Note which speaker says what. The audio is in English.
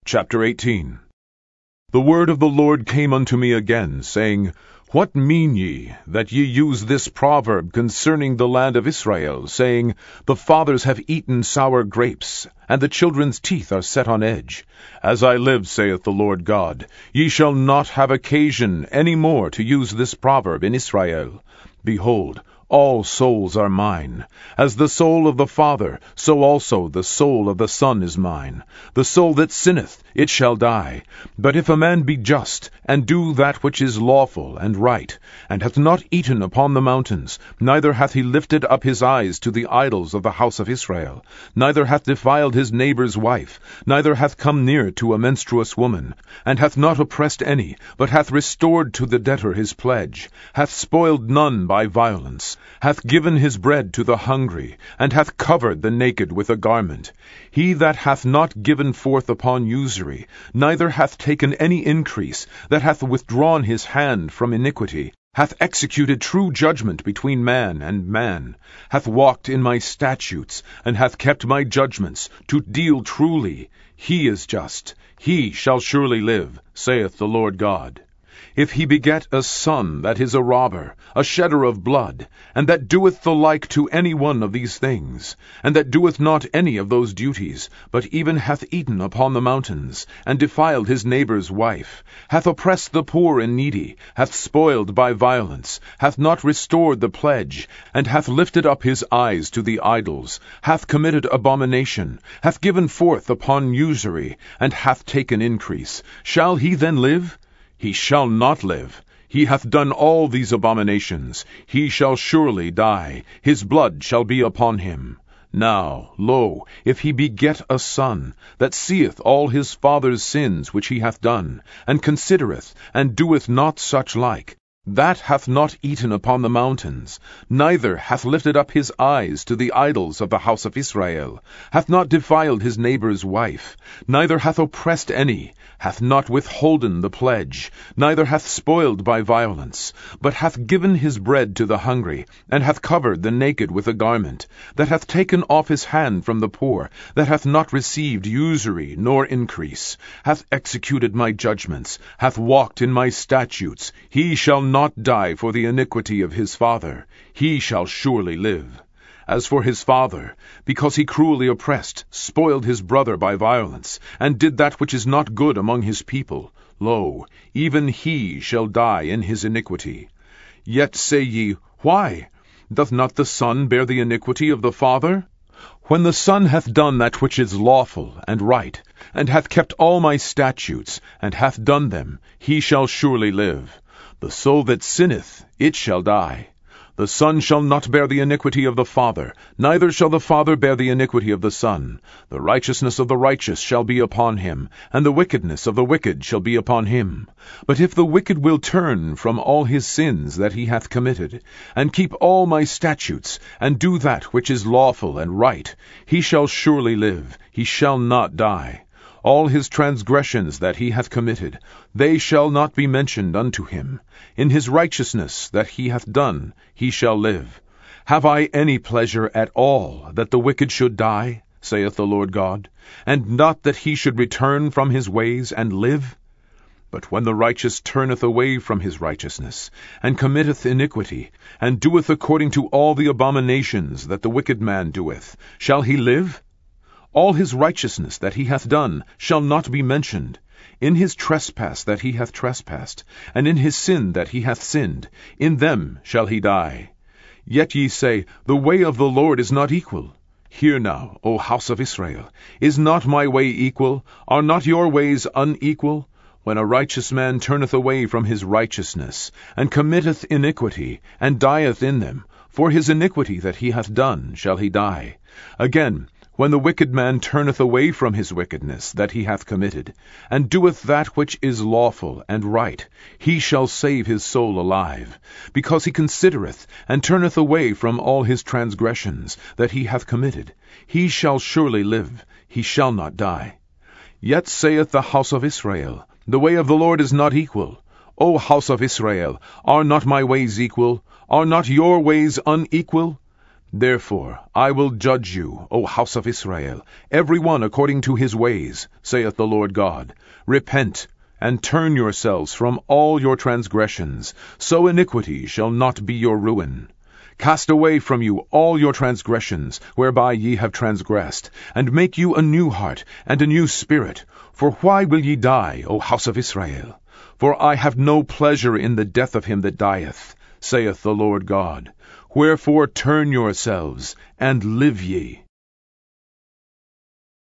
Speaker 1: Chapter 18. The word of the Lord came unto me again, saying, What mean ye, that ye use this proverb concerning the land of Israel, saying, The fathers have eaten sour grapes, and the children's teeth are set on edge? As I live, saith the Lord God, ye shall not have occasion any more to use this proverb in Israel. Behold, all souls are mine. As the soul of the Father, so also the soul of the Son is mine. The soul that sinneth, it shall die. But if a man be just, and do that which is lawful and right, and hath not eaten upon the mountains, neither hath he lifted up his eyes to the idols of the house of Israel, neither hath defiled his neighbor's wife, neither hath come near to a menstruous woman, and hath not oppressed any, but hath restored to the debtor his pledge, hath spoiled none by violence, hath given his bread to the hungry, and hath covered the naked with a garment. He that hath not given forth upon usury, neither hath taken any increase, that hath withdrawn his hand from iniquity, hath executed true judgment between man and man, hath walked in my statutes, and hath kept my judgments, to deal truly, he is just, he shall surely live, saith the Lord God. If he beget a son that is a robber, a shedder of blood, and that doeth the like to any one of these things, and that doeth not any of those duties, but even hath eaten upon the mountains, and defiled his neighbor's wife, hath oppressed the poor and needy, hath spoiled by violence, hath not restored the pledge, and hath lifted up his eyes to the idols, hath committed abomination, hath given forth upon usury, and hath taken increase, shall he then live? He shall not live. He hath done all these abominations. He shall surely die. His blood shall be upon him. Now, lo, if he beget a son, that seeth all his father's sins which he hath done, and considereth, and doeth not such like, that hath not eaten upon the mountains, neither hath lifted up his eyes to the idols of the house of Israel, hath not defiled his neighbor's wife, neither hath oppressed any, hath not withholden the pledge, neither hath spoiled by violence, but hath given his bread to the hungry, and hath covered the naked with a garment, that hath taken off his hand from the poor, that hath not received usury nor increase, hath executed my judgments, hath walked in my statutes, he shall not die for the iniquity of his father, he shall surely live. As for his father, because he cruelly oppressed, spoiled his brother by violence, and did that which is not good among his people, lo, even he shall die in his iniquity. Yet say ye, Why? Doth not the son bear the iniquity of the father? When the son hath done that which is lawful and right, and hath kept all my statutes, and hath done them, he shall surely live. The soul that sinneth, it shall die. The son shall not bear the iniquity of the father, neither shall the father bear the iniquity of the son. The righteousness of the righteous shall be upon him, and the wickedness of the wicked shall be upon him. But if the wicked will turn from all his sins that he hath committed, and keep all my statutes, and do that which is lawful and right, he shall surely live, he shall not die. All his transgressions that he hath committed, they shall not be mentioned unto him. In his righteousness that he hath done, he shall live. Have I any pleasure at all that the wicked should die, saith the Lord God, and not that he should return from his ways and live? But when the righteous turneth away from his righteousness, and committeth iniquity, and doeth according to all the abominations that the wicked man doeth, shall he live? All his righteousness that he hath done shall not be mentioned. In his trespass that he hath trespassed, and in his sin that he hath sinned, in them shall he die. Yet ye say, The way of the Lord is not equal. Hear now, O house of Israel, is not my way equal? Are not your ways unequal? When a righteous man turneth away from his righteousness, and committeth iniquity, and dieth in them, for his iniquity that he hath done shall he die. Again, when the wicked man turneth away from his wickedness that he hath committed, and doeth that which is lawful and right, he shall save his soul alive, because he considereth, and turneth away from all his transgressions that he hath committed. He shall surely live, he shall not die. Yet saith the house of Israel, The way of the Lord is not equal. O house of Israel, are not my ways equal? Are not your ways unequal? Therefore I will judge you, O house of Israel, every one according to his ways, saith the Lord God. Repent, and turn yourselves from all your transgressions, so iniquity shall not be your ruin. Cast away from you all your transgressions, whereby ye have transgressed, and make you a new heart, and a new spirit. For why will ye die, O house of Israel? For I have no pleasure in the death of him that dieth, saith the Lord God. Wherefore turn yourselves, and live ye.